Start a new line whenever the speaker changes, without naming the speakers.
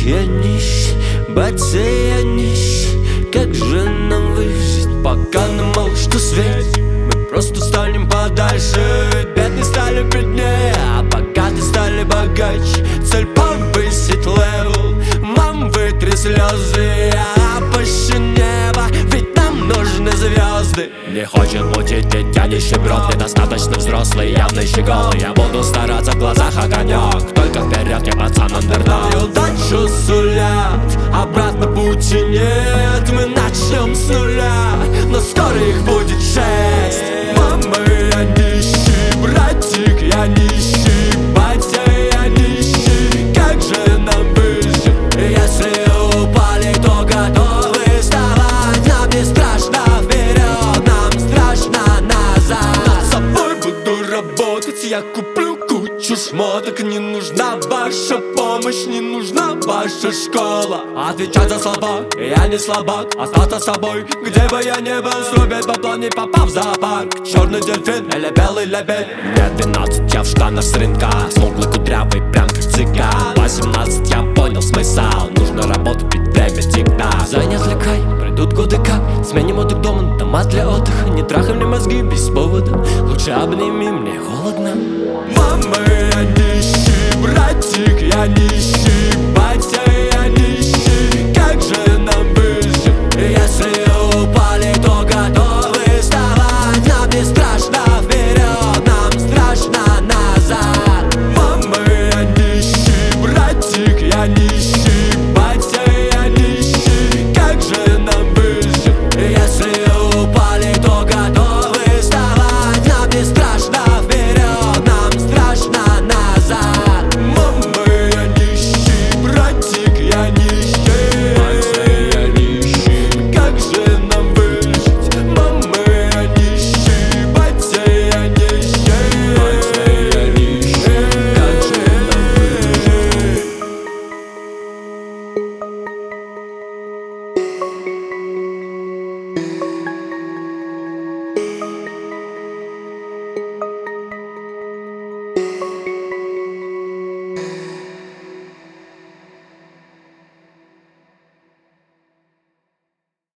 я нищий, батя, я нищий. Как же нам выжить, пока нам мало что светит? Мы просто станем подальше, ведь бедные стали беднее, а богатые стали богаче. Цель повысить левел, мам, вытри слезы, я опущу небо, ведь нам нужны звезды.
Не хочет мутить, ведь я нищеброд, недостаточно взрослый, явно еще голый. Я буду стараться, в глазах огонек, только вперед, я пацан андердог.
И удачу сулят, обратно пути нет. Мы начнем с нуля, но скоро их будет 6. Мама, я нищий, братик, я нищий, батя, я нищий. Как же нам выжить, если упали, то готовы вставать? Нам не страшно вперед, нам страшно назад. Над собой буду работать, я куплю кучу шмоток. Не нужна ваша помощь, не нужна ваша школа. Отвечать за слова, я не слабак. Остаться собой, где бы я ни был. Срубить бабло, не попав в зоопарк. Черный дельфин или белый лебедь.
Мне 12, я в штанах с рынка, смуглый, кудрявый, прям как цыган. 18, я понял смысл, нужно работать, ведь время тикает.
Занят лекай, пройдут годы как. Сменим отдых дома, дома для отдыха. Не трахай мне мозги без повода, лучше обними, мне холодно. Мама, я нищий, братик, я нищий, батя, я нищий.